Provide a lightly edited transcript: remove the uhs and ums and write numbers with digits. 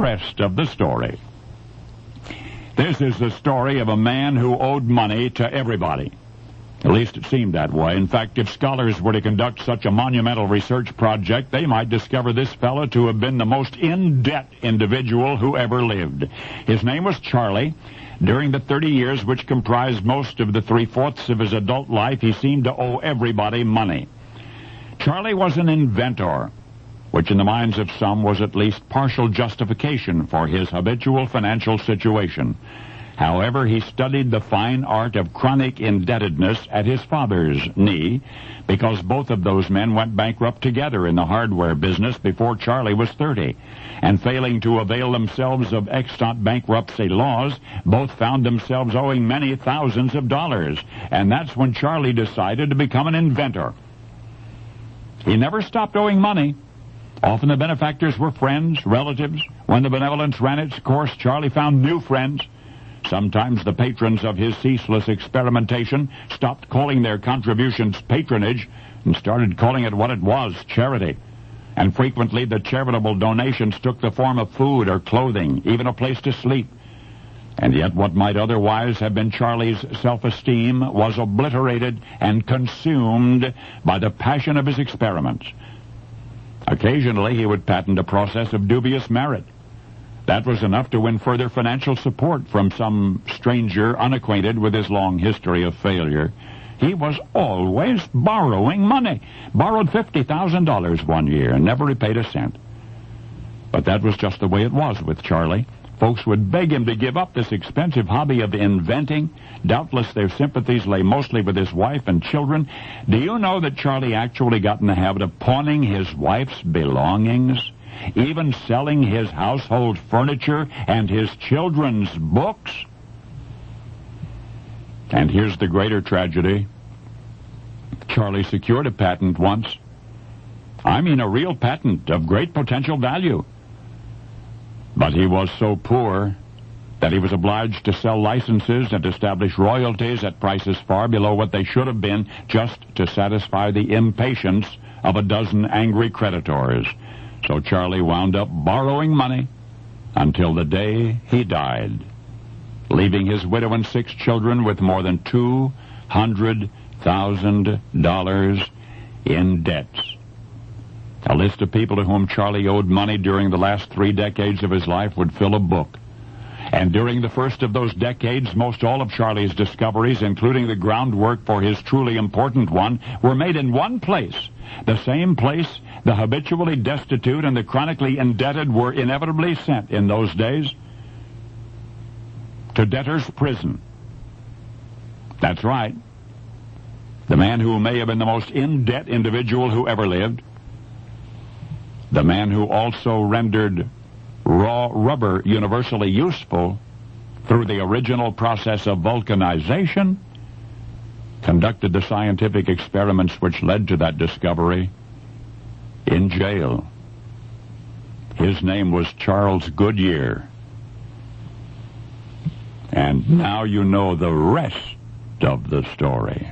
rest of the story. This is the story of a man who owed money to everybody. At least it seemed that way. In fact, if scholars were to conduct such a monumental research project, they might discover this fellow to have been the most in-debt individual who ever lived. His name was Charlie. During the 30 years which comprised most of the 3/4 of his adult life, he seemed to owe everybody money. Charlie was an inventor, which in the minds of some was at least partial justification for his habitual financial situation. However, he studied the fine art of chronic indebtedness at his father's knee, because both of those men went bankrupt together in the hardware business before Charlie was 30. And failing to avail themselves of extant bankruptcy laws, both found themselves owing many thousands of dollars. And that's when Charlie decided to become an inventor. He never stopped owing money. Often the benefactors were friends, relatives. When the benevolence ran its course, Charlie found new friends. Sometimes the patrons of his ceaseless experimentation stopped calling their contributions patronage and started calling it what it was, charity. And frequently the charitable donations took the form of food or clothing, even a place to sleep. And yet what might otherwise have been Charlie's self-esteem was obliterated and consumed by the passion of his experiments. Occasionally he would patent a process of dubious merit. That was enough to win further financial support from some stranger unacquainted with his long history of failure. He was always borrowing money. Borrowed $50,000 one year and never repaid a cent. But that was just the way it was with Charlie. Folks would beg him to give up this expensive hobby of inventing. Doubtless their sympathies lay mostly with his wife and children. Do you know that Charlie actually got in the habit of pawning his wife's belongings? Even selling his household furniture and his children's books? And here's the greater tragedy. Charlie secured a patent once. I mean a real patent of great potential value. But he was so poor that he was obliged to sell licenses and establish royalties at prices far below what they should have been, just to satisfy the impatience of a dozen angry creditors. So Charlie wound up borrowing money until the day he died, leaving his widow and 6 children with more than $200,000 in debts. A list of people to whom Charlie owed money during the last 3 decades of his life would fill a book. And during the first of those decades, most all of Charlie's discoveries, including the groundwork for his truly important one, were made in one place. The same place the habitually destitute and the chronically indebted were inevitably sent in those days: to debtor's prison. That's right. The man who may have been the most in-debt individual who ever lived. The man who also rendered raw rubber universally useful through the original process of vulcanization, conducted the scientific experiments which led to that discovery in jail. His name was Charles Goodyear. And now you know the rest of the story.